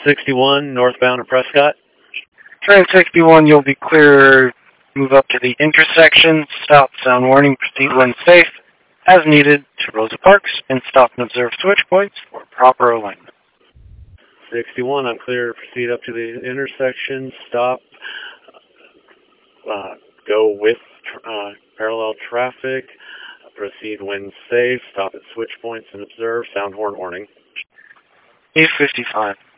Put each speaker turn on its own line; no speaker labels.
61 northbound of Prescott.
Train 61, you'll be clear. Move up to the intersection. Stop, sound warning, proceed when safe. As needed to Rosa Parks, and stop and observe switch points for proper alignment.
61, I'm clear to proceed up to the intersection. Stop. Go with parallel traffic. Proceed when safe. Stop at switch points and observe. Sound horn warning.
8:55.